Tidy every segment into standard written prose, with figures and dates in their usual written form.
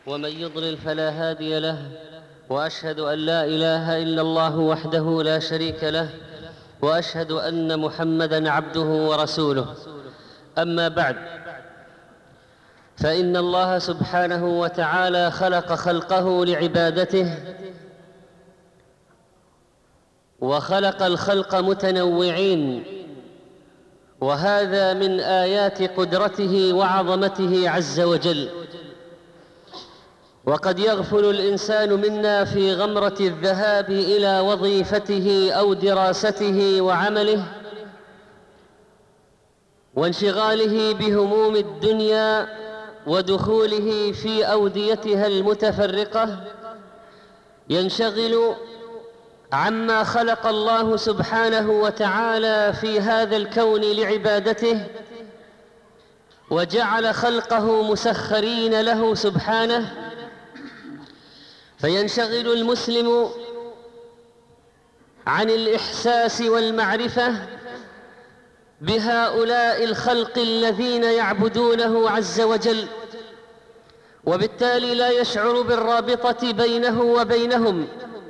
ومن يضلل فلا هادي له، وأشهد أن لا إله إلا الله وحده لا شريك له، وأشهد أن محمدًا عبده ورسوله. أما بعد، فإن الله سبحانه وتعالى خلق خلقه لعبادته، وخلق الخلق متنوعين، وهذا من آيات قدرته وعظمته عز وجل. وقد يغفل الإنسان منا في غمرة الذهاب إلى وظيفته أو دراسته وعمله وانشغاله بهموم الدنيا ودخوله في أوديتها المتفرقة، ينشغل عما خلق الله سبحانه وتعالى في هذا الكون لعبادته، وجعل خلقه مسخرين له سبحانه. فينشغل المسلم عن الإحساس والمعرفة بهؤلاء الخلق الذين يعبدونه عز وجل، وبالتالي لا يشعر بالرابطة بينه وبينهم.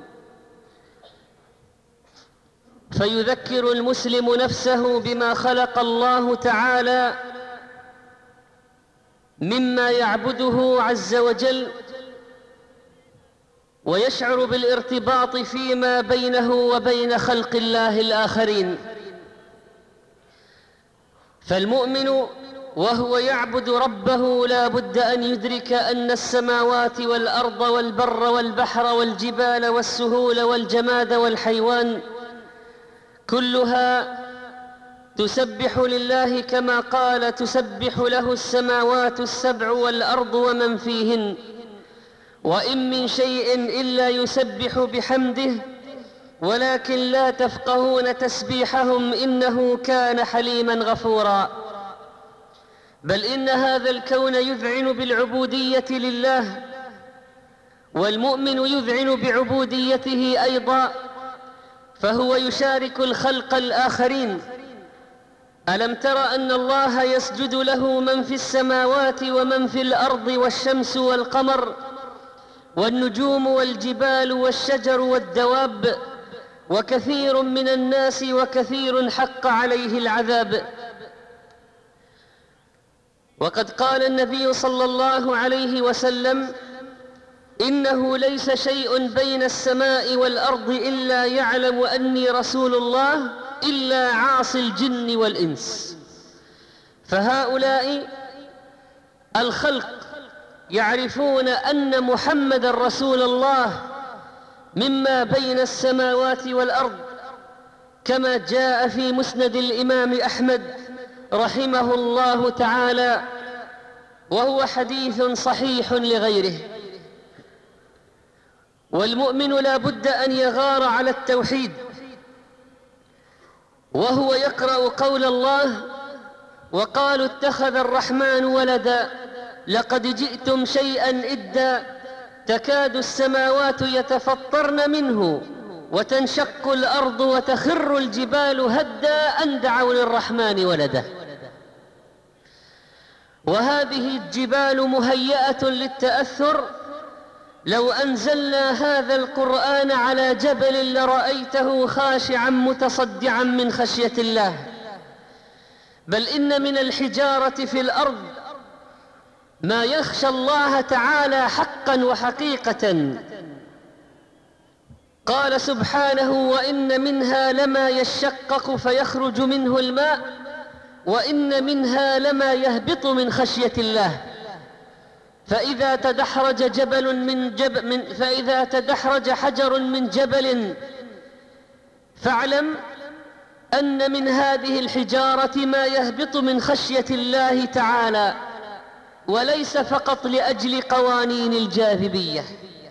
فيذكر المسلم نفسه بما خلق الله تعالى مما يعبده عز وجل، ويشعر بالارتباط فيما بينه وبين خلق الله الآخرين. فالمؤمن وهو يعبد ربه لا بد أن يدرك أن السماوات والأرض والبر والبحر والجبال والسهول والجماد والحيوان كلها تسبح لله، كما قال: تسبح له السماوات السبع والأرض ومن فيهن، وإن من شيء إلا يسبح بحمده ولكن لا تفقهون تسبيحهم إنه كان حليما غفورا. بل إن هذا الكون يذعن بالعبودية لله، والمؤمن يذعن بعبوديته أيضا، فهو يشارك الخلق الآخرين. ألم تر أن الله يسجد له من في السماوات ومن في الأرض والشمس والقمر والنجوم والجبال والشجر والدواب وكثير من الناس وكثير حق عليه العذاب. وقد قال النبي صلى الله عليه وسلم: إنه ليس شيء بين السماء والأرض إلا يعلم أني رسول الله إلا عاصي الجن والإنس. فهؤلاء الخلق يعرفون أن محمد رسول الله مما بين السماوات والأرض، كما جاء في مسند الإمام أحمد رحمه الله تعالى، وهو حديث صحيح لغيره. والمؤمن لا بد أن يغار على التوحيد، وهو يقرأ قول الله: وقالوا اتخذ الرحمن ولدا لقد جئتم شيئا إدا تكاد السماوات يتفطرن منه وتنشق الأرض وتخر الجبال هدا أن دعوا للرحمن ولدا. وهذه الجبال مهيئة للتأثر، لو أنزلنا هذا القرآن على جبل لرأيته خاشعا متصدعا من خشية الله. بل إن من الحجارة في الأرض ما يخشى الله تعالى حقا وحقيقة. قال سبحانه: وإن منها لما يشقق فيخرج منه الماء وإن منها لما يهبط من خشية الله فإذا تدحرج حجر من جبل فاعلم أن من هذه الحجارة ما يهبط من خشية الله تعالى، وليس فقط لأجل قوانين الجاذبية.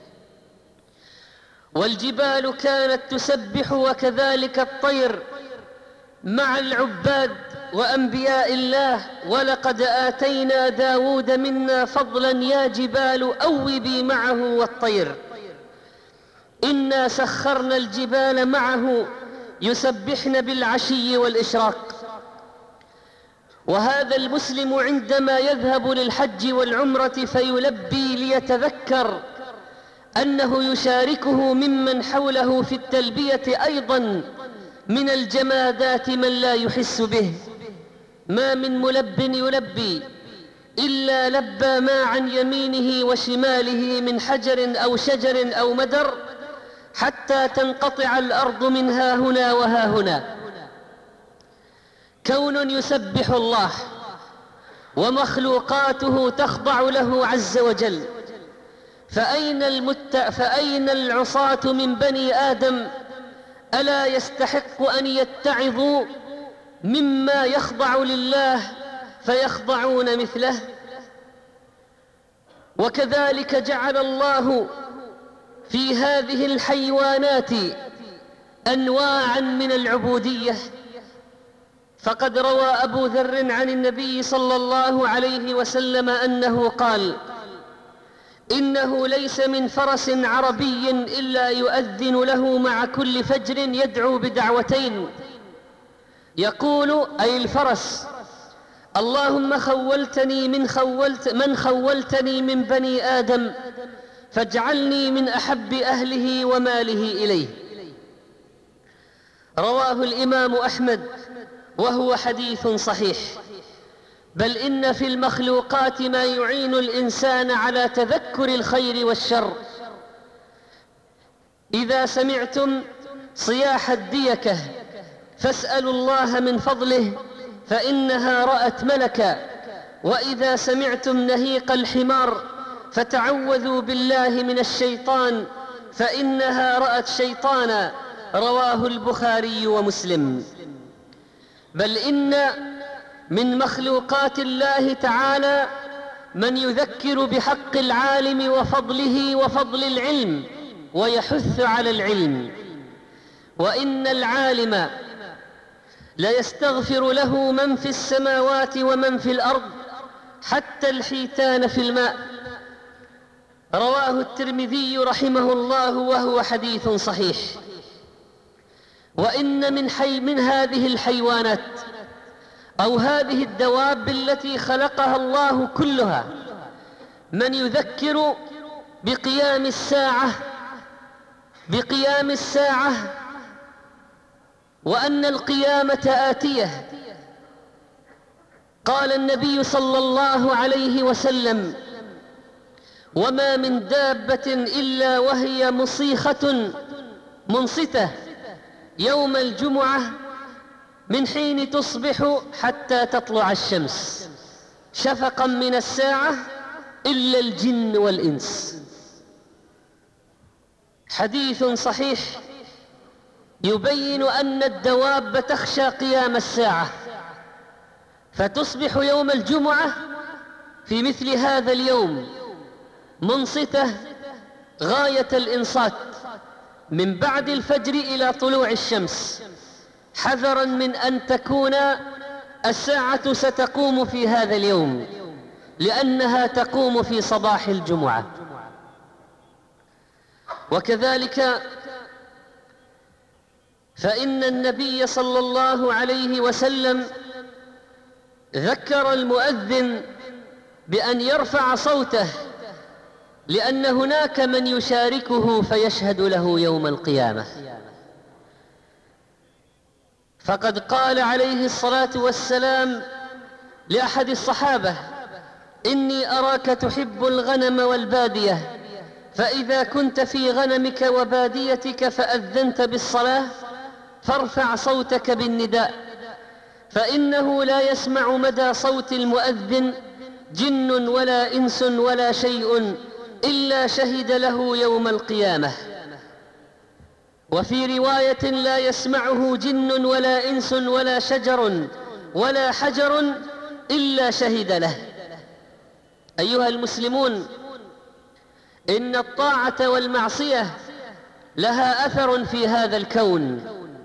والجبال كانت تسبح وكذلك الطير مع العباد وأنبياء الله: ولقد آتينا داود منا فضلا يا جبال أوبي معه والطير إنا سخرنا الجبال معه يسبحن بالعشي والإشراق. وهذا المسلم عندما يذهب للحج والعمرة فيلبي ليتذكر أنه يشاركه ممن حوله في التلبية أيضا من الجمادات من لا يحس به. ما من ملب يلبي إلا لبى ما عن يمينه وشماله من حجر أو شجر أو مدر حتى تنقطع الأرض من ها هنا وها هنا. كون يسبح الله ومخلوقاته تخضع له عز وجل، فأين العصاة من بني آدم؟ ألا يستحق أن يتعظوا مما يخضع لله فيخضعون مثله؟ وكذلك جعل الله في هذه الحيوانات أنواعا من العبودية. فقد روى أبو ذر عن النبي صلى الله عليه وسلم أنه قال: إنه ليس من فرس عربي إلا يؤذن له مع كل فجر يدعو بدعوتين، يقول أي الفرس: اللهم خولتني من خولتني من بني آدم فاجعلني من أحب أهله وماله إليه. رواه الإمام أحمد وهو حديث صحيح. بل إن في المخلوقات ما يعين الإنسان على تذكر الخير والشر. إذا سمعتم صياح الديكة فاسألوا الله من فضله فإنها رأت ملكا، وإذا سمعتم نهيق الحمار فتعوذوا بالله من الشيطان فإنها رأت شيطانا. رواه البخاري ومسلم. بل إن من مخلوقات الله تعالى من يذكر بحق العالم وفضله وفضل العلم ويحث على العلم. وإن العالم ليستغفر له من في السماوات ومن في الأرض حتى الحيتان في الماء. رواه الترمذي رحمه الله وهو حديث صحيح. وإن من هذه الحيوانات أو هذه الدواب التي خلقها الله كلها من يذكر بقيام الساعة وأن القيامة آتية. قال النبي صلى الله عليه وسلم: وما من دابة إلا وهي منصتة يوم الجمعة من حين تصبح حتى تطلع الشمس شفقا من الساعة إلا الجن والإنس. حديث صحيح يبين أن الدواب تخشى قيام الساعة، فتصبح يوم الجمعة في مثل هذا اليوم منصتة غاية الإنصات من بعد الفجر إلى طلوع الشمس، حذرا من أن تكون الساعة ستقوم في هذا اليوم، لأنها تقوم في صباح الجمعة. وكذلك فإن النبي صلى الله عليه وسلم ذكر المؤذن بأن يرفع صوته، لأن هناك من يشاركه فيشهد له يوم القيامة. فقد قال عليه الصلاة والسلام لأحد الصحابة: إني أراك تحب الغنم والبادية، فإذا كنت في غنمك وباديتك فأذنت بالصلاة فارفع صوتك بالنداء، فإنه لا يسمع مدى صوت المؤذن جن ولا إنس ولا شيء إلا شهد له يوم القيامة. وفي رواية: لا يسمعه جن ولا إنس ولا شجر ولا حجر إلا شهد له. أيها المسلمون، إن الطاعة والمعصية لها أثر في هذا الكون.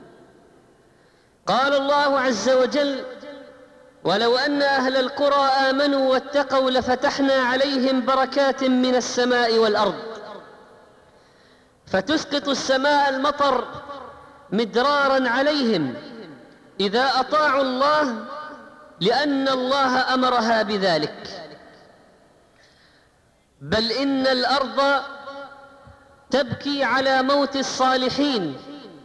قال الله عز وجل: ولو أن أهل القرى آمنوا واتقوا لفتحنا عليهم بركات من السماء والأرض. فتسقط السماء المطر مدرارا عليهم إذا أطاعوا الله لأن الله أمرها بذلك، بل إن الأرض تبكي على موت الصالحين،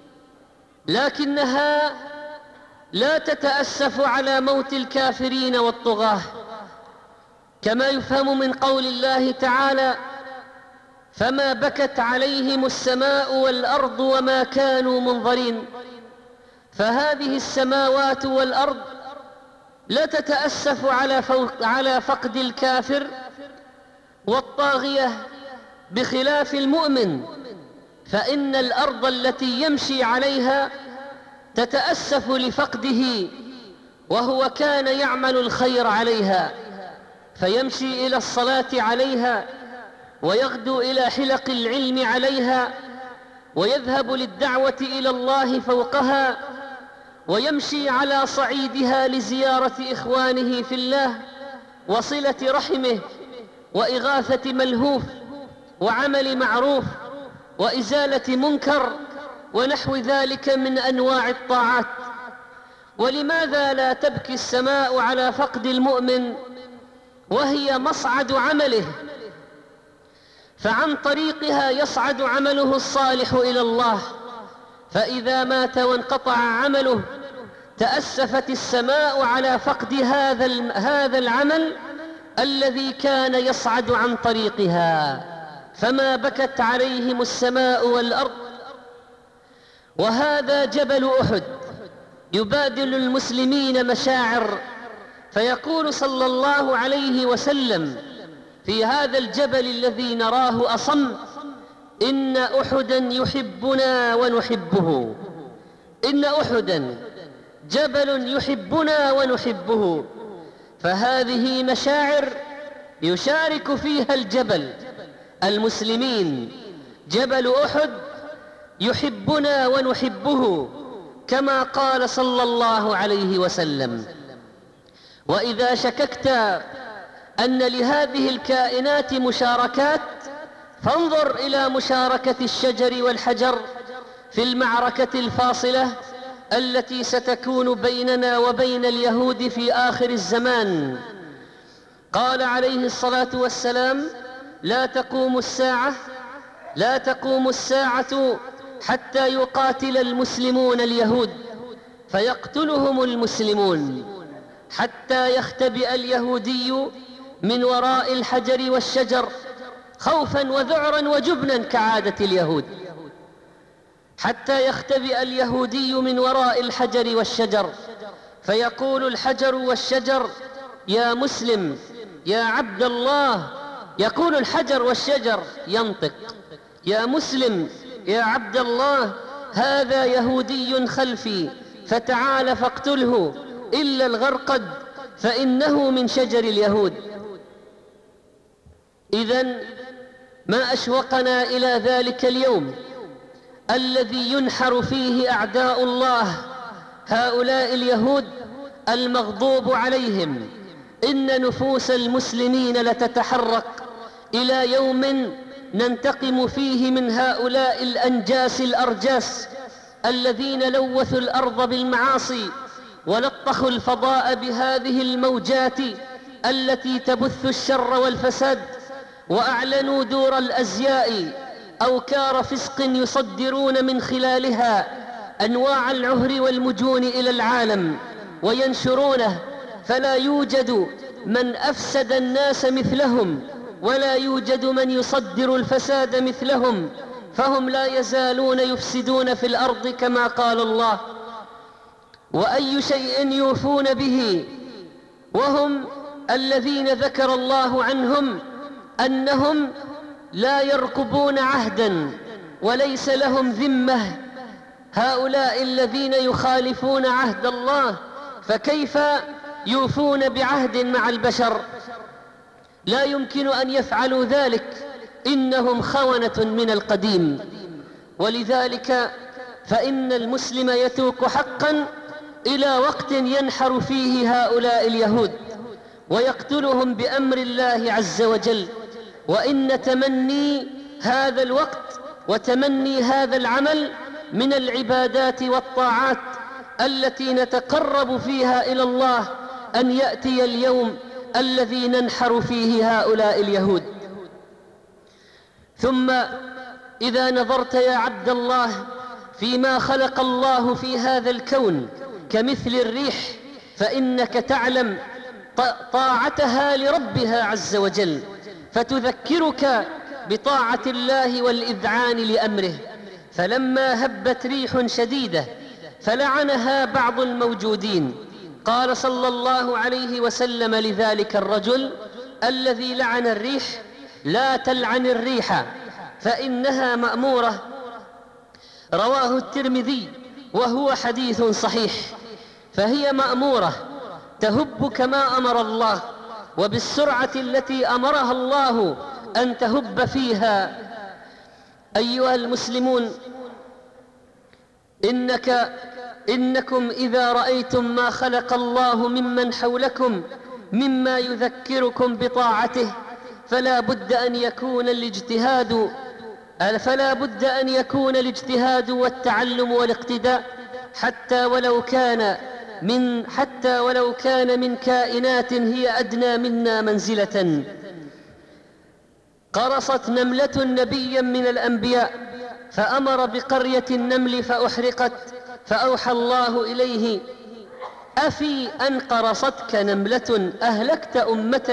لكنها لا تتأسف على موت الكافرين والطغاة، كما يفهم من قول الله تعالى: فما بكت عليهم السماء والأرض وما كانوا منظرين. فهذه السماوات والأرض لا تتأسف على فقد الكافر والطاغية، بخلاف المؤمن، فإن الأرض التي يمشي عليها تتأسف لفقده، وهو كان يعمل الخير عليها، فيمشي إلى الصلاة عليها، ويغدو إلى حلق العلم عليها، ويذهب للدعوة إلى الله فوقها، ويمشي على صعيدها لزيارة إخوانه في الله، وصلة رحمه، وإغاثة ملهوف، وعمل معروف، وإزالة منكر، ونحو ذلك من أنواع الطاعات. ولماذا لا تبكي السماء على فقد المؤمن وهي مصعد عمله؟ فعن طريقها يصعد عمله الصالح إلى الله، فإذا مات وانقطع عمله تأسفت السماء على فقد هذا العمل الذي كان يصعد عن طريقها، فما بكت عليهم السماء والأرض. وهذا جبل أحد يبادل المسلمين مشاعر، فيقول صلى الله عليه وسلم في هذا الجبل الذي نراه أصم: إن أحدا يحبنا ونحبه. إن أحدا جبل يحبنا ونحبه. فهذه مشاعر يشارك فيها الجبل المسلمين. جبل أحد يحبنا ونحبه، كما قال صلى الله عليه وسلم: وإذا شككت أن لهذه الكائنات مشاركات، فانظر إلى مشاركة الشجر والحجر في المعركة الفاصلة التي ستكون بيننا وبين اليهود في آخر الزمان. قال عليه الصلاة والسلام: لا تقوم الساعة حتى يقاتل المسلمون اليهود فيقتلهم المسلمون، حتى يختبئ اليهودي من وراء الحجر والشجر خوفا وذعرا وجبنا كعادة اليهود، حتى يختبئ اليهودي من وراء الحجر والشجر، فيقول الحجر والشجر: يا مسلم يا عبد الله. يقول الحجر والشجر ينطق: يا مسلم يا عبد الله، هذا يهودي خلفي، فتعال فاقتله إلا الغرقد فإنه من شجر اليهود. إذن ما أشوقنا إلى ذلك اليوم الذي ينحر فيه أعداء الله، هؤلاء اليهود المغضوب عليهم. إن نفوس المسلمين لتتحرك إلى يوم ننتقم فيه من هؤلاء الأنجاس الأرجاس الذين لوثوا الأرض بالمعاصي ولطخوا الفضاء بهذه الموجات التي تبث الشر والفساد، وأعلنوا دور الأزياء أوكار فسق يصدرون من خلالها أنواع العهر والمجون إلى العالم وينشرونه، فلا يوجد من أفسد الناس مثلهم، ولا يوجد من يصدر الفساد مثلهم، فهم لا يزالون يفسدون في الأرض كما قال الله: وأي شيء يوفون به، وهم الذين ذكر الله عنهم أنهم لا يرقبون عهدا وليس لهم ذمة. هؤلاء الذين يخالفون عهد الله فكيف يوفون بعهد مع البشر؟ لا يمكن أن يفعلوا ذلك، إنهم خونة من القديم. ولذلك فإن المسلم يتوق حقا إلى وقت ينحر فيه هؤلاء اليهود ويقتلهم بأمر الله عز وجل. وإن تمني هذا الوقت وتمني هذا العمل من العبادات والطاعات التي نتقرب فيها إلى الله أن يأتي اليوم الذي ننحر فيه هؤلاء اليهود. ثم إذا نظرت يا عبد الله فيما خلق الله في هذا الكون كمثل الريح، فإنك تعلم طاعتها لربها عز وجل، فتذكرك بطاعة الله والإذعان لأمره. فلما هبت ريح شديدة فلعنها بعض الموجودين، قال صلى الله عليه وسلم لذلك الرجل الذي لعن الريح: لا تلعن الريح فإنها مأمورة. رواه الترمذي وهو حديث صحيح. فهي مأمورة تهب كما أمر الله، وبالسرعة التي أمرها الله أن تهب فيها. أيها المسلمون، إنكم إذا رأيتم ما خلق الله ممن حولكم مما يذكركم بطاعته فلا بد أن يكون الاجتهاد والتعلم والاقتداء، حتى ولو كان من كائنات هي أدنى منا منزلة. قرصت نملة نبيا من الأنبياء فأمر بقرية النمل فأحرقت، فأوحى الله إليه: أفي أن قرصتك نملة أهلكت أمة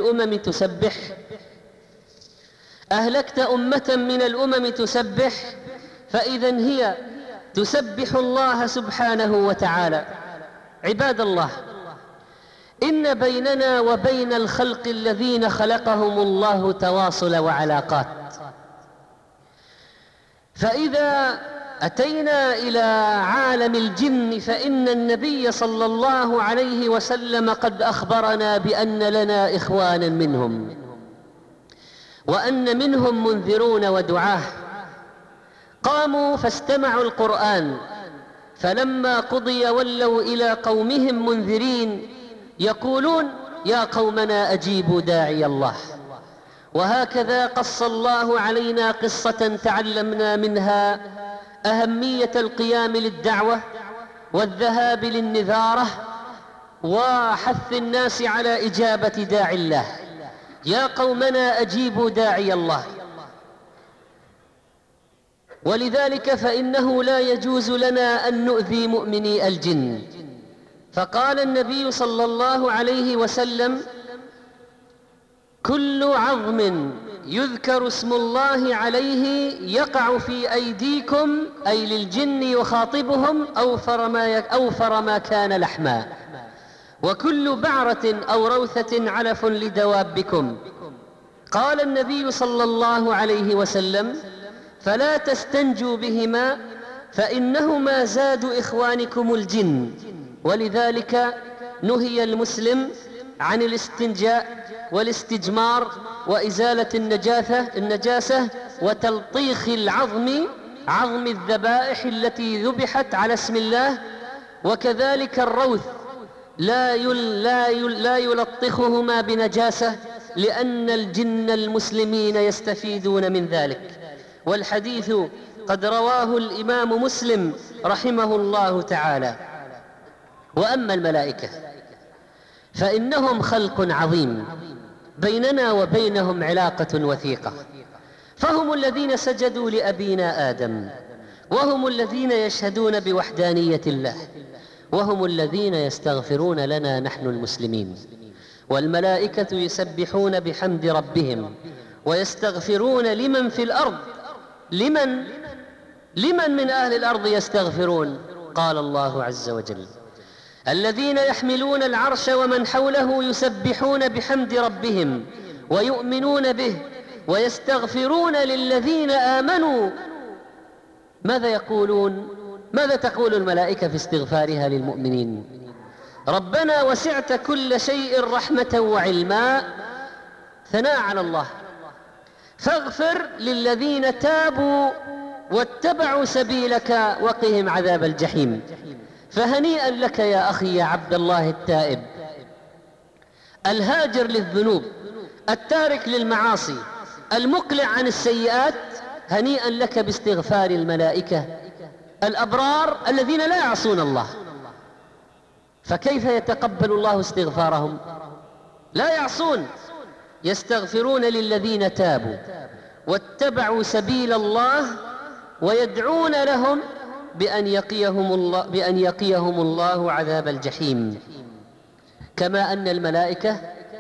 من الأمم تسبح. فإذا هي تسبح الله سبحانه وتعالى. عباد الله، إن بيننا وبين الخلق الذين خلقهم الله تواصل وعلاقات. فإذا أتينا إلى عالم الجن فإن النبي صلى الله عليه وسلم قد أخبرنا بأن لنا إخوانا منهم، وأن منهم منذرون ودعاه. قاموا فاستمعوا القرآن، فلما قضي ولوا إلى قومهم منذرين يقولون: يا قومنا أجيبوا داعي الله. وهكذا قص الله علينا قصة تعلمنا منها أهمية القيام للدعوة والذهاب للنذارة وحث الناس على إجابة داعي الله. يا قومنا أجيبوا داعي الله. ولذلك فإنه لا يجوز لنا أن نؤذي مؤمني الجن. فقال النبي صلى الله عليه وسلم: كل عظم يذكر اسم الله عليه يقع في أيديكم، أي للجن يخاطبهم، أوفر ما كان لحما، وكل بعرة أو روثة علف لدوابكم. قال النبي صلى الله عليه وسلم: فلا تستنجوا بهما فإنهما زاد إخوانكم الجن. ولذلك نهي المسلم عن الاستنجاء والاستجمار وإزالة النجاسة وتلطيخ عظم الذبائح التي ذبحت على اسم الله. وكذلك الروث لا يلطخهما بنجاسة، لأن الجن المسلمين يستفيدون من ذلك. والحديث قد رواه الإمام مسلم رحمه الله تعالى. وأما الملائكة فإنهم خلق عظيم بيننا وبينهم علاقة وثيقة، فهم الذين سجدوا لأبينا آدم، وهم الذين يشهدون بوحدانية الله، وهم الذين يستغفرون لنا نحن المسلمين. والملائكة يسبحون بحمد ربهم ويستغفرون لمن في الأرض. لمن من أهل الأرض يستغفرون؟ قال الله عز وجل: الذين يحملون العرش ومن حوله يسبحون بحمد ربهم ويؤمنون به ويستغفرون للذين آمنوا. ماذا يقولون؟ ماذا تقول الملائكة في استغفارها للمؤمنين؟ ربنا وسعت كل شيء رحمة وعلما. ثناء على الله. فاغفر للذين تابوا واتبعوا سبيلك وقهم عذاب الجحيم. فهنيئا لك يا أخي يا عبد الله التائب الهاجر للذنوب التارك للمعاصي المقلع عن السيئات. هنيئا لك باستغفار الملائكة الأبرار الذين لا يعصون الله. فكيف يتقبل الله استغفارهم؟ لا يعصون، يستغفرون للذين تابوا واتبعوا سبيل الله ويدعون لهم بأن يقيهم الله عذاب الجحيم. كما أن الملائكة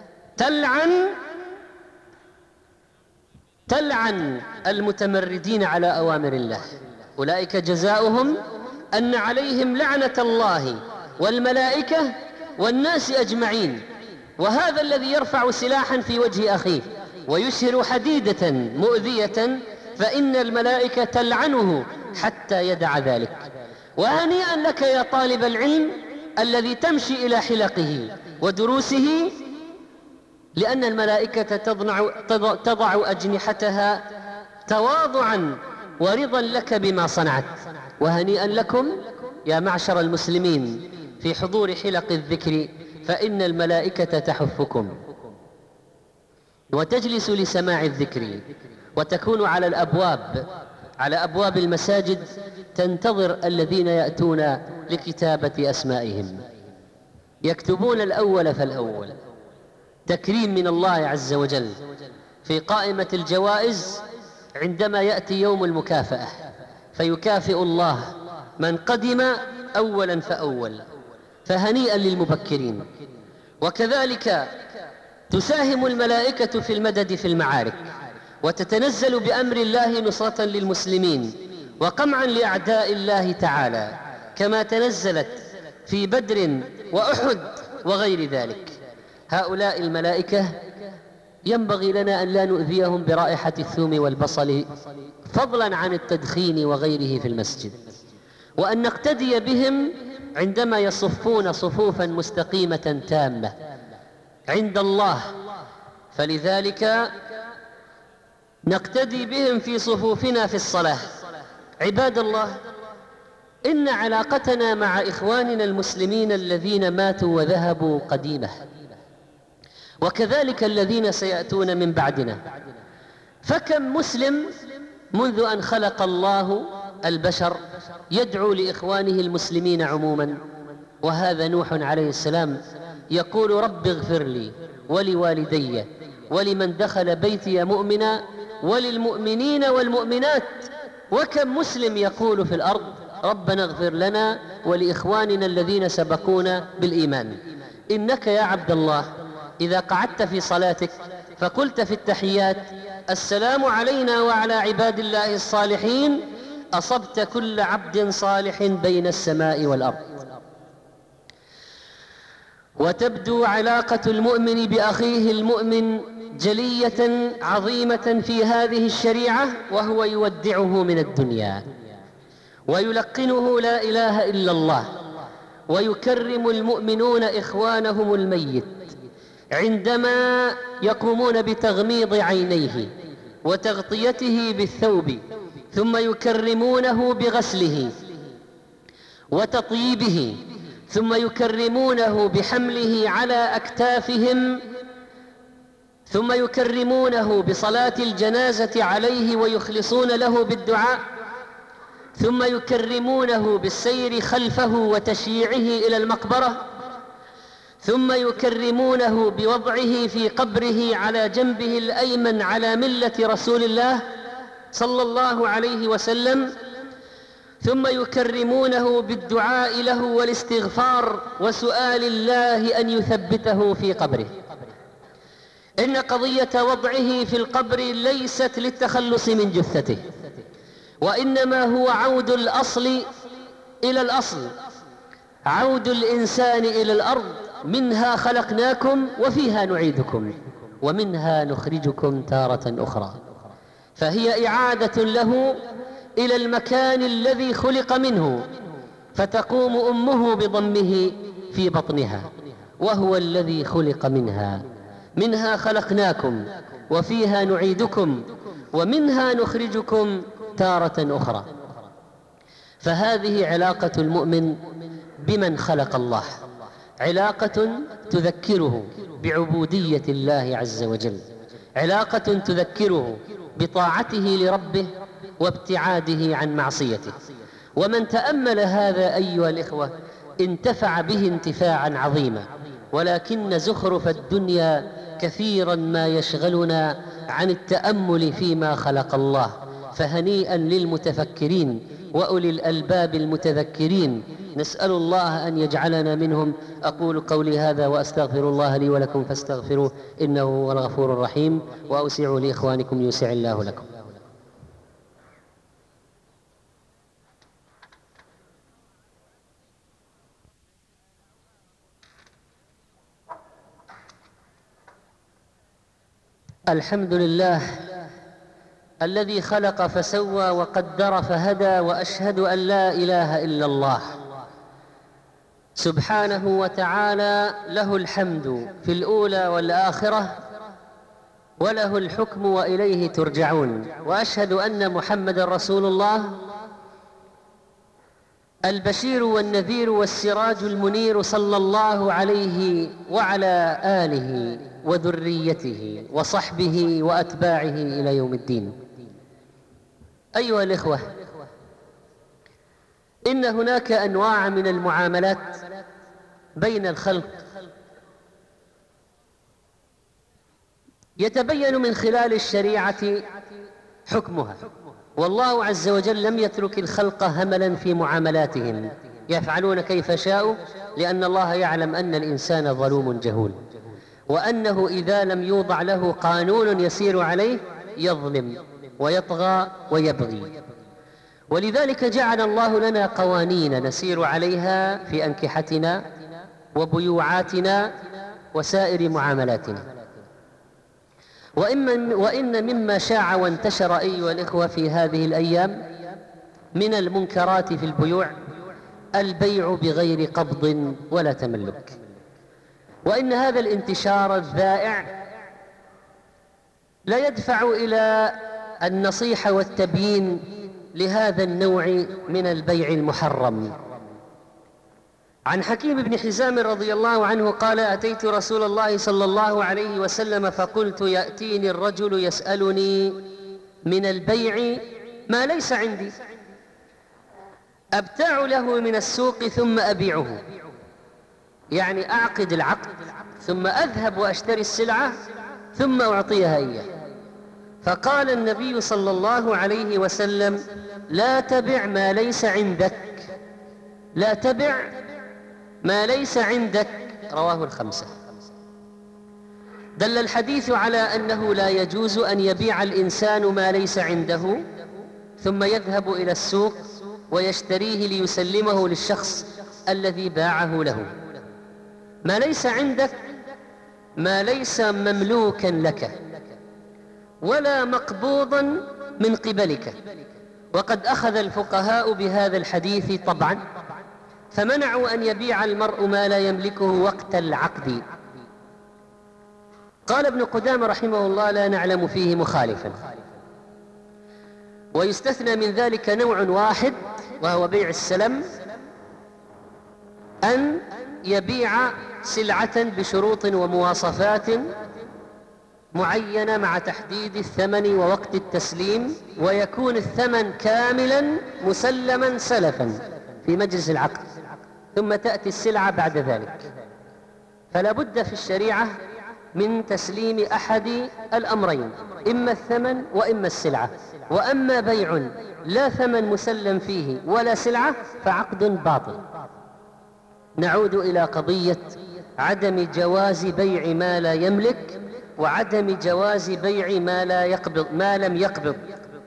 تلعن المتمردين على أوامر الله. أولئك جزاؤهم أن عليهم لعنة الله والملائكة والناس أجمعين. وهذا الذي يرفع سلاحا في وجه أخيه ويشهر حديدة مؤذية فإن الملائكة تلعنه حتى يدع ذلك. وهنيئا لك يا طالب العلم الذي تمشي إلى حلقه ودروسه، لأن الملائكة تضع أجنحتها تواضعا ورضا لك بما صنعت. وهنيئا لكم يا معشر المسلمين في حضور حلق الذكر، فإن الملائكة تحفكم وتجلس لسماع الذكر، وتكون على أبواب المساجد تنتظر الذين يأتون لكتابة أسمائهم، يكتبون الأول فالأول، تكريم من الله عز وجل في قائمة الجوائز عندما يأتي يوم المكافأة، فيكافئ الله من قدم أولا فأول. فهنيئا للمبكرين. وكذلك تساهم الملائكة في المدد في المعارك، وتتنزل بأمر الله نصرة للمسلمين وقمعا لأعداء الله تعالى، كما تنزلت في بدر وأحد وغير ذلك. هؤلاء الملائكة ينبغي لنا أن لا نؤذيهم برائحة الثوم والبصل فضلا عن التدخين وغيره في المسجد، وأن نقتدي بهم عندما يصفون صفوفا مستقيمة تامة عند الله. فلذلك نقتدي بهم في صفوفنا في الصلاة. عباد الله، إن علاقتنا مع إخواننا المسلمين الذين ماتوا وذهبوا قديمة، وكذلك الذين سيأتون من بعدنا. فكم مسلم منذ أن خلق الله البشر يدعو لإخوانه المسلمين عموما. وهذا نوح عليه السلام يقول: رب اغفر لي ولوالدي ولمن دخل بيتي مؤمنا وللمؤمنين والمؤمنات. وكم مسلم يقول في الأرض: ربنا اغفر لنا ولإخواننا الذين سبقونا بالإيمان. إنك يا عبد الله إذا قعدت في صلاتك فقلت في التحيات: السلام علينا وعلى عباد الله الصالحين، أصبت كل عبد صالح بين السماء والأرض. وتبدو علاقة المؤمن بأخيه المؤمن جلية عظيمة في هذه الشريعة، وهو يودعه من الدنيا ويلقنه لا إله إلا الله، ويكرم المؤمنون إخوانهم الميت عندما يقومون بتغميض عينيه وتغطيته بالثوب، ثم يكرمونه بغسله وتطييبه، ثم يكرمونه بحمله على أكتافهم، ثم يكرمونه بصلاة الجنازة عليه ويخلصون له بالدعاء، ثم يكرمونه بالسير خلفه وتشييعه إلى المقبرة، ثم يكرمونه بوضعه في قبره على جنبه الأيمن على ملة رسول الله صلى الله عليه وسلم، ثم يكرمونه بالدعاء له والاستغفار وسؤال الله أن يثبته في قبره. إن قضية وضعه في القبر ليست للتخلص من جثته، وإنما هو عود الأصل إلى الأصل، عود الإنسان إلى الأرض، منها خلقناكم وفيها نعيدكم ومنها نخرجكم تارة أخرى. فهي إعادة له إلى المكان الذي خلق منه، فتقوم أمه بضمه في بطنها، وهو الذي خلق منها خلقناكم وفيها نعيدكم ومنها نخرجكم تارة أخرى. فهذه علاقة المؤمن بمن خلق الله، علاقة تذكره بعبودية الله عز وجل، علاقة تذكره بطاعته لربه وابتعاده عن معصيته. ومن تأمل هذا أيها الإخوة انتفع به انتفاعا عظيما، ولكن زخرف الدنيا كثيرا ما يشغلنا عن التأمل فيما خلق الله. فهنيئا للمتفكرين وأولي الألباب المتذكرين، نسأل الله أن يجعلنا منهم. أقول قولي هذا وأستغفر الله لي ولكم فاستغفروه إنه هو الغفور الرحيم، وأوسعوا لإخوانكم يوسع الله لكم. الحمد لله الذي خلق فسوى وقدر فهدى، وأشهد أن لا إله إلا الله سبحانه وتعالى، له الحمد في الأولى والآخرة، وله الحكم وإليه ترجعون. وأشهد أن محمدًا رسول الله، البشير والنذير والسراج المنير، صلى الله عليه وعلى آله وذريته وصحبه وأتباعه إلى يوم الدين. أيها الإخوة، إن هناك أنواع من المعاملات بين الخلق يتبين من خلال الشريعة حكمها، والله عز وجل لم يترك الخلق هملا في معاملاتهم، يفعلون كيف شاءوا، لأن الله يعلم أن الإنسان ظلوم جهول، وأنه إذا لم يوضع له قانون يسير عليه يظلم ويطغى ويبغي. ولذلك جعل الله لنا قوانين نسير عليها في أنكحتنا وبيوعاتنا وسائر معاملاتنا. وإن مما شاع وانتشر أيها الإخوة في هذه الأيام من المنكرات في البيوع البيع بغير قبض ولا تملك. وإن هذا الانتشار الذائع لا يدفع إلى النصيحة والتبيين لهذا النوع من البيع المحرم. عن حكيم بن حزام رضي الله عنه قال: أتيت رسول الله صلى الله عليه وسلم فقلت: يأتيني الرجل يسألني من البيع ما ليس عندي، أبتاع له من السوق ثم أبيعه، يعني أعقد العقد ثم أذهب وأشتري السلعة ثم أعطيها إياه. فقال النبي صلى الله عليه وسلم: لا تبع ما ليس عندك، لا تبع ما ليس عندك. رواه الخمسة. دل الحديث على أنه لا يجوز أن يبيع الإنسان ما ليس عنده ثم يذهب إلى السوق ويشتريه ليسلمه للشخص الذي باعه له. ما ليس عندك ما ليس مملوكا لك ولا مقبوضا من قبلك. وقد أخذ الفقهاء بهذا الحديث طبعا، فمنعوا أن يبيع المرء ما لا يملكه وقت العقد. قال ابن قدامة رحمه الله: لا نعلم فيه مخالفا. ويستثنى من ذلك نوع واحد وهو بيع السلم، أن يبيع سلعة بشروط ومواصفات معينة مع تحديد الثمن ووقت التسليم، ويكون الثمن كاملا مسلما سلفا في مجلس العقد، ثم تأتي السلعة بعد ذلك. فلا بد في الشريعة من تسليم أحد الأمرين، إما الثمن وإما السلعة. وأما بيع لا ثمن مسلم فيه ولا سلعة فعقد باطل. نعود إلى قضية عدم جواز بيع ما لا يملك وعدم جواز بيع ما لم يقبض.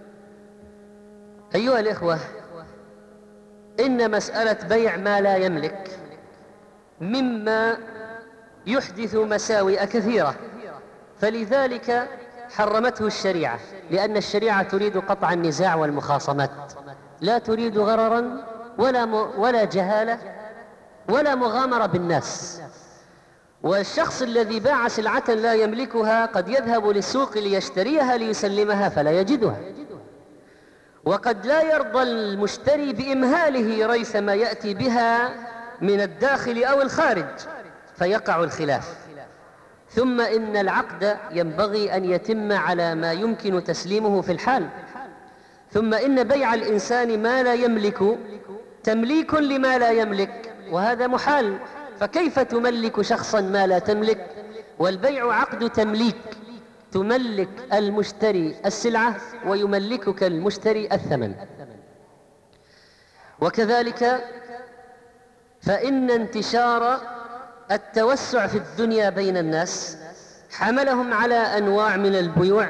أيها الإخوة، إن مسألة بيع ما لا يملك مما يحدث مساوئ كثيرة، فلذلك حرمته الشريعة، لأن الشريعة تريد قطع النزاع والمخاصمات، لا تريد غررا ولا جهالة ولا مغامرة بالناس. والشخص الذي باع سلعة لا يملكها قد يذهب للسوق ليشتريها ليسلمها فلا يجدها، وقد لا يرضى المشتري بإمهاله ريثما يأتي بها من الداخل أو الخارج فيقع الخلاف. ثم إن العقد ينبغي أن يتم على ما يمكن تسليمه في الحال. ثم إن بيع الإنسان ما لا يملك تمليك لما لا يملك، وهذا محال. فكيف تملك شخصا ما لا تملك؟ والبيع عقد تمليك، تملك المشتري السلعة ويملكك المشتري الثمن. وكذلك فإن انتشار التوسع في الدنيا بين الناس حملهم على أنواع من البيوع،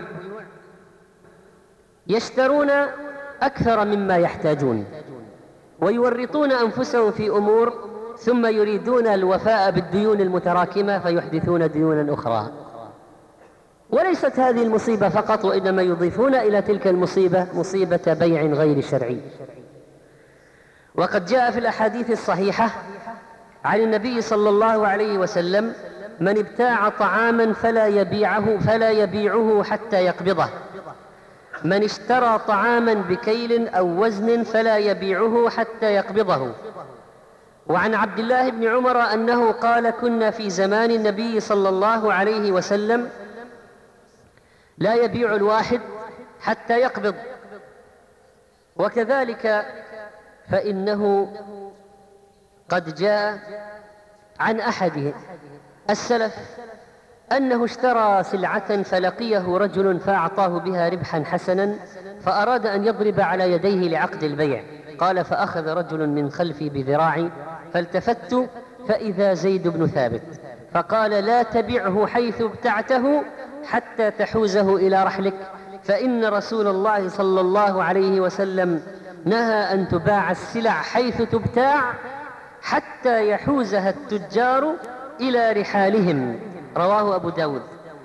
يشترون أكثر مما يحتاجون ويورطون أنفسهم في أمور، ثم يريدون الوفاء بالديون المتراكمة فيحدثون ديونا أخرى. وليست هذه المصيبة فقط، وإنما يضيفون إلى تلك المصيبة مصيبة بيع غير شرعي. وقد جاء في الأحاديث الصحيحة عن النبي صلى الله عليه وسلم: من ابتاع طعاما فلا يبيعه حتى يقبضه، من اشترى طعاما بكيل أو وزن فلا يبيعه حتى يقبضه. وعن عبد الله بن عمر أنه قال: كنا في زمان النبي صلى الله عليه وسلم لا يبيع الواحد حتى يقبض. وكذلك فإنه قد جاء عن أحد السلف أنه اشترى سلعة فلقيه رجل فأعطاه بها ربحا حسنا، فأراد أن يضرب على يديه لعقد البيع، قال: فأخذ رجل من خلفي بذراعي فالتفت فإذا زيد بن ثابت، فقال: لا تبعه حيث ابتعته حتى تحوزه إلى رحلك، فإن رسول الله صلى الله عليه وسلم نهى أن تباع السلع حيث تبتاع حتى يحوزها التجار إلى رحالهم. رواه أبو داود.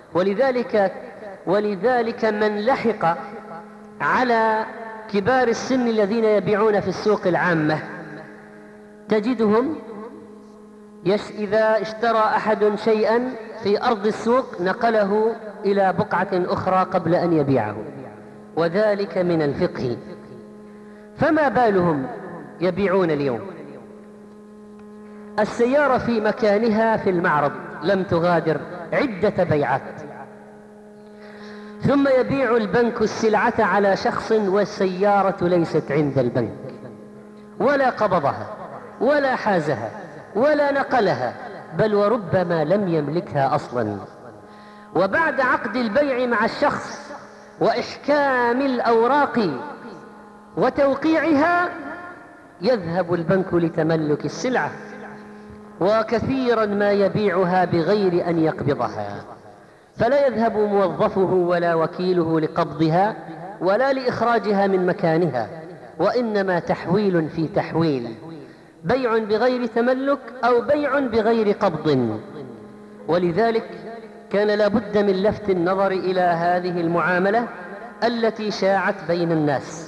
ولذلك من لحق على كبار السن الذين يبيعون في السوق العامة تجدهم إذا اشترى أحد شيئا في أرض السوق نقله إلى بقعة أخرى قبل أن يبيعه، وذلك من الفقه. فما بالهم يبيعون اليوم السيارة في مكانها في المعرض لم تغادر عدة بيعات، ثم يبيع البنك السلعة على شخص والسيارة ليست عند البنك، ولا قبضها ولا حازها ولا نقلها، بل وربما لم يملكها أصلا. وبعد عقد البيع مع الشخص وإحكام الأوراق وتوقيعها يذهب البنك لتملك السلعة، وكثيرا ما يبيعها بغير أن يقبضها، فلا يذهب موظفه ولا وكيله لقبضها ولا لإخراجها من مكانها، وإنما تحويل في تحويل، بيع بغير تملك أو بيع بغير قبض. ولذلك كان لابد من لفت النظر إلى هذه المعاملة التي شاعت بين الناس.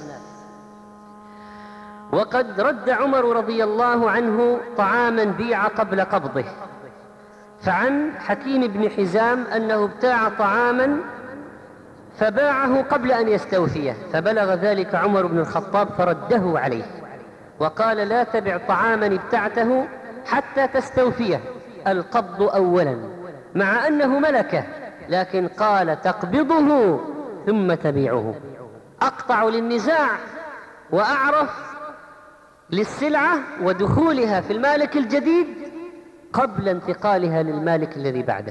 وقد رد عمر رضي الله عنه طعاما بيع قبل قبضه، فعن حكيم بن حزام أنه ابتاع طعاما فباعه قبل أن يستوفيه، فبلغ ذلك عمر بن الخطاب فرده عليه وقال: لا تبع طعاما ابتعته حتى تستوفيه، القبض أولا، مع أنه ملكه، لكن قال: تقبضه ثم تبيعه، أقطع للنزاع وأعرف للسلعة ودخولها في المالك الجديد قبل انتقالها للمالك الذي بعده.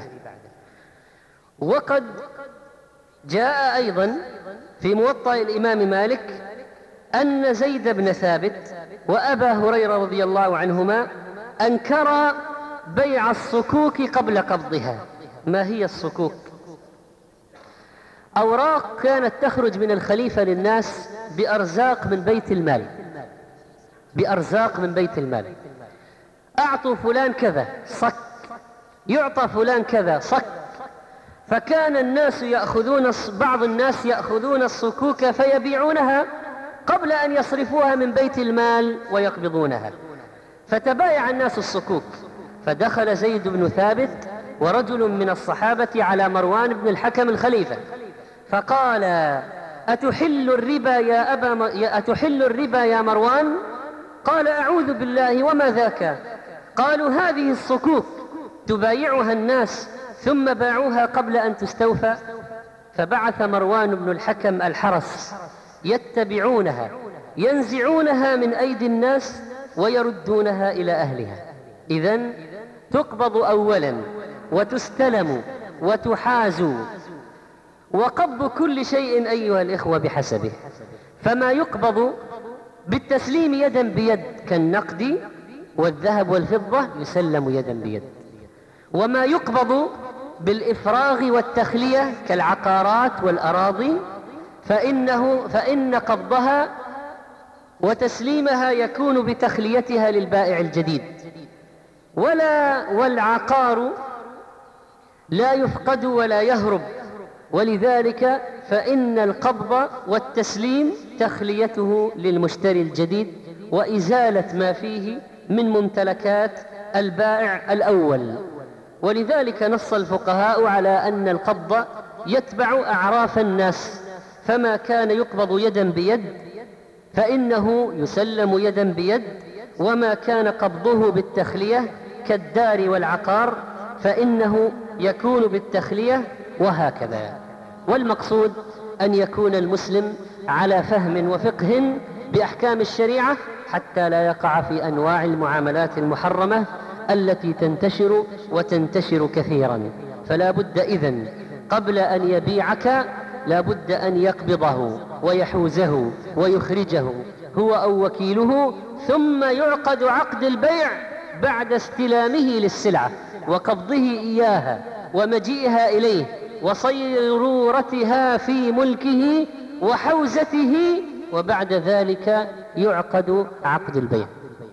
وقد جاء أيضا في موطأ الإمام مالك أن زيد بن ثابت وأبا هريرة رضي الله عنهما أنكرا بيع الصكوك قبل قبضها. ما هي الصكوك؟ أوراق كانت تخرج من الخليفة للناس بأرزاق من بيت المال، بأرزاق من بيت المال، أعطوا فلان كذا صك، يعطى فلان كذا صك، فكان الناس يأخذون، بعض الناس يأخذون الصكوك فيبيعونها قبل أن يصرفوها من بيت المال ويقبضونها، فتبايع الناس الصكوك. فدخل زيد بن ثابت ورجل من الصحابة على مروان بن الحكم الخليفة فقال: أتحل الربا يا مروان؟ قال: أعوذ بالله، وما ذاك؟ قالوا: هذه الصكوك تبايعها الناس ثم باعوها قبل أن تستوفى. فبعث مروان بن الحكم الحرس يتبعونها ينزعونها من أيدي الناس ويردونها إلى أهلها. إذن تقبض أولا وتستلم وتحاز، وقبض كل شيء أيها الإخوة بحسبه. فما يقبض بالتسليم يدا بيد كالنقد والذهب والفضة يسلم يدا بيد، وما يقبض بالإفراغ والتخلية كالعقارات والأراضي فإن قبضها وتسليمها يكون بتخليتها للبائع الجديد. والعقار لا يفقد ولا يهرب، ولذلك فإن القبض والتسليم تخليته للمشتري الجديد وإزالة ما فيه من ممتلكات البائع الأول. ولذلك نص الفقهاء على أن القبض يتبع أعراف الناس، فما كان يقبض يدا بيد فإنه يسلم يدا بيد، وما كان قبضه بالتخلية كالدار والعقار فإنه يكون بالتخلية، وهكذا. والمقصود أن يكون المسلم على فهم وفقه بأحكام الشريعة حتى لا يقع في أنواع المعاملات المحرمة التي تنتشر وتنتشر كثيرا. فلا بد إذن قبل أن يبيعك لا بد أن يقبضه ويحوزه ويخرجه هو أو وكيله، ثم يعقد عقد البيع بعد استلامه للسلعة وقبضه إياها ومجيئها إليه وصيرورتها في ملكه وحوزته، وبعد ذلك يعقد عقد البيع.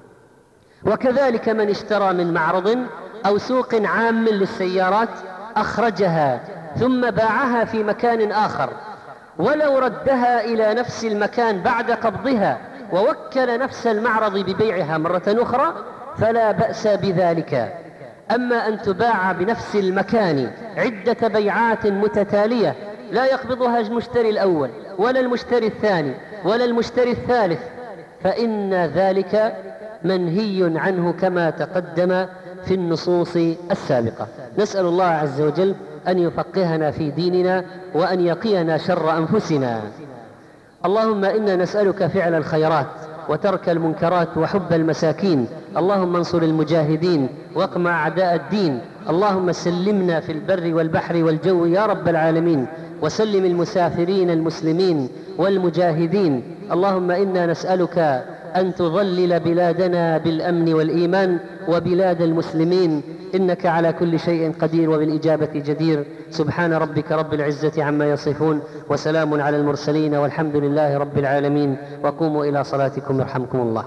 وكذلك من اشترى من معرض أو سوق عام للسيارات أخرجها ثم باعها في مكان آخر، ولو ردها إلى نفس المكان بعد قبضها ووكل نفس المعرض ببيعها مرة أخرى فلا بأس بذلك. أما أن تباع بنفس المكان عدة بيعات متتالية لا يقبضها المشتري الأول ولا المشتري الثاني ولا المشتري الثالث فإن ذلك منهي عنه كما تقدم في النصوص السابقة. نسأل الله عز وجل أن يفقهنا في ديننا وأن يقينا شر أنفسنا. اللهم إنا نسألك فعل الخيرات وترك المنكرات وحب المساكين. اللهم انصر المجاهدين واقمع أعداء الدين. اللهم سلمنا في البر والبحر والجو يا رب العالمين، وسلم المسافرين المسلمين والمجاهدين. اللهم إنا نسألك أن تظلل بلادنا بالأمن والإيمان وبلاد المسلمين، إنك على كل شيء قدير وبالإجابة جدير. سبحان ربك رب العزة عما يصفون، وسلام على المرسلين، والحمد لله رب العالمين. وقوموا إلى صلاتكم يرحمكم الله.